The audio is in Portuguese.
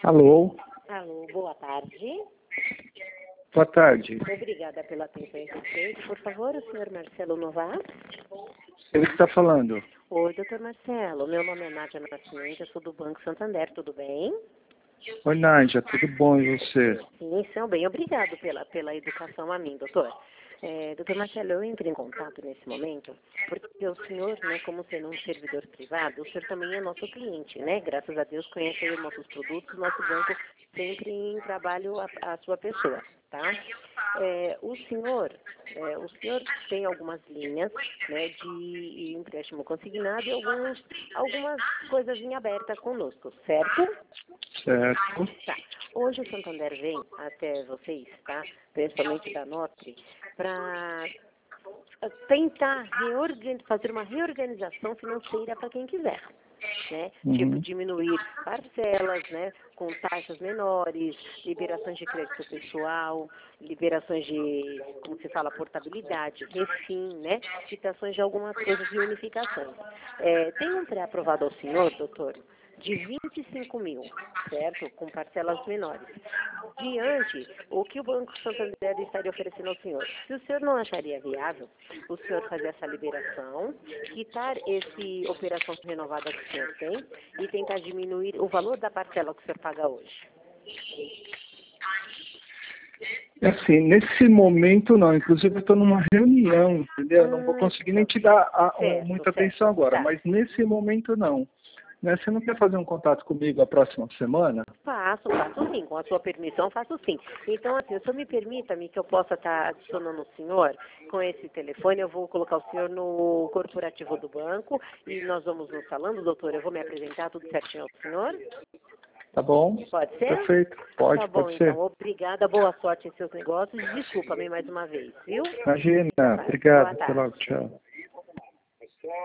Alô, Alô, boa tarde. boa tarde. Obrigada pela atenção insistente. Por favor, o senhor Marcelo Novaes? Ele que está falando. Oi, doutor Marcelo. Meu nome é Nádia Nascimento, eu sou do Banco Santander, tudo bem? Oi, Nádia, tudo bom e você? Sim, são bem. Obrigado pela educação a mim, doutor. Doutor Marcelo, eu entrei em contato nesse momento porque o senhor, né, como sendo um servidor privado, o senhor também é nosso cliente, né? Graças a Deus conhece os nossos produtos, nosso banco sempre em trabalho a sua pessoa, tá? O senhor tem algumas linhas, né, de empréstimo consignado e algumas coisas em aberta conosco, certo? Certo. Tá. Hoje o Santander vem até vocês, tá? Principalmente da Notri, para tentar fazer uma reorganização financeira para quem quiser, né? Tipo, Uhum. diminuir parcelas, né? Com taxas menores, liberações de crédito pessoal, liberações de, como se fala, portabilidade, refim, né? Quitações de algumas coisas de unificações. Tem um pré-aprovado ao senhor, doutor, de 25 mil, certo? Com parcelas menores. Diante, o que o Banco Santander estaria oferecendo ao senhor? Se o senhor não acharia viável, o senhor fazer essa liberação, quitar essa operação renovada que o senhor tem e tentar diminuir o valor da parcela que o senhor paga hoje. Assim, nesse momento não, inclusive eu estou numa reunião, entendeu? Não vou conseguir nem te dar muita atenção agora, Tá. mas nesse momento não. Né? Você não quer fazer um contato comigo a próxima semana? Faço sim, com a sua permissão, faço sim. Então, assim, o senhor me permita-me que eu possa estar adicionando o senhor com esse telefone, eu vou colocar o senhor no corporativo do banco e nós vamos nos falando, doutor, eu vou me apresentar tudo certinho ao senhor. Tá bom? Pode ser? Perfeito. Tá bom, Pode ser. então. Obrigada, boa sorte em seus negócios. Desculpa-me mais uma vez, viu? Imagina. Boa Obrigado. Até tarde. logo. Tchau.